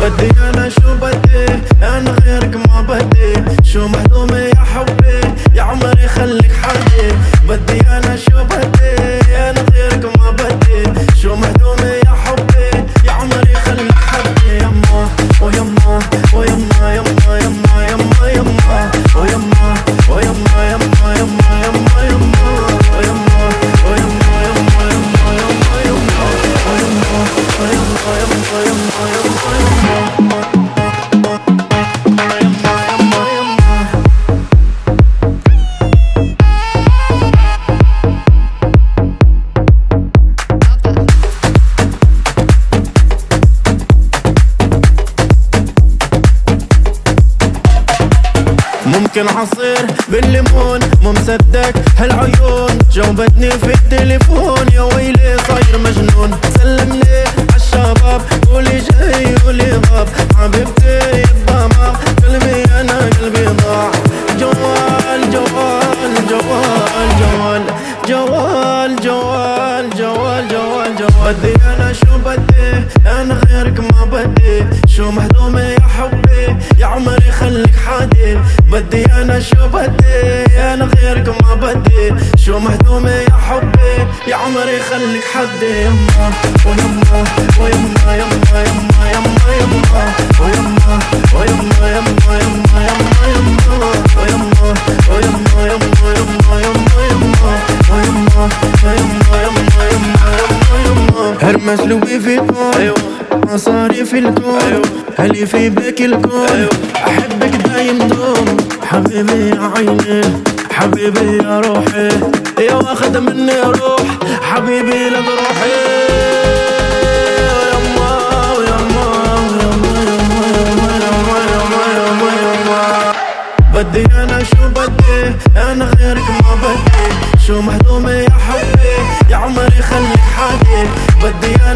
بدي انا شو بدي، انا غيرك ما بدي. شو مهضومة يا حبي، يا عمري خليك حدي. بدي انا شو بدي، انا غيرك ما بدي. شو مهضومة يا حبي، يا عمري خليك حدي. يما ويما ويما يما يما يما يما ويما ويما يما يما يما يما ويما ويما يما يما يما يما ويما ويما يما يما يما ممكن عصير بالليمون، مو مصدق هالعيون. جاوبتني في التليفون، يا ويلي صاير مجنون. سلمني عالشباب، قولي جاي قولي غاب. حبيبتي الضماغ، قلبي انا قلبي ضاع. جوال جوال جوال جوال جوال جوال جوال جوال جوال. بدي انا شو بدي، انا غيرك ما بدي. شو مهضومة يا حبي، يا عمري خليك حدي. بدي انا شو بدي، انا غيرك ما بدي. شو مهضومة يا حبي، يا عمري خليك حدي. يما ويما ويما يما يما يما يما ويما ويما يما يما يما يما ويما ويما يما يما يما يما ويما ويما يما يما يما يما. هرمس لوي فيتون، مصاري في الكون، هلي في بك الكون. احبك دايم دوم، حبيبي يا عيني، حبيبي يا روحي، يا واخد مني روح، حبيبي لك روحي. يما يما يما يما يما يما يما يما. بدي انا شو بدي، انا غيرك ما بدي. شو مهضومة يا حبي، يا عمري خليك حدي. بدي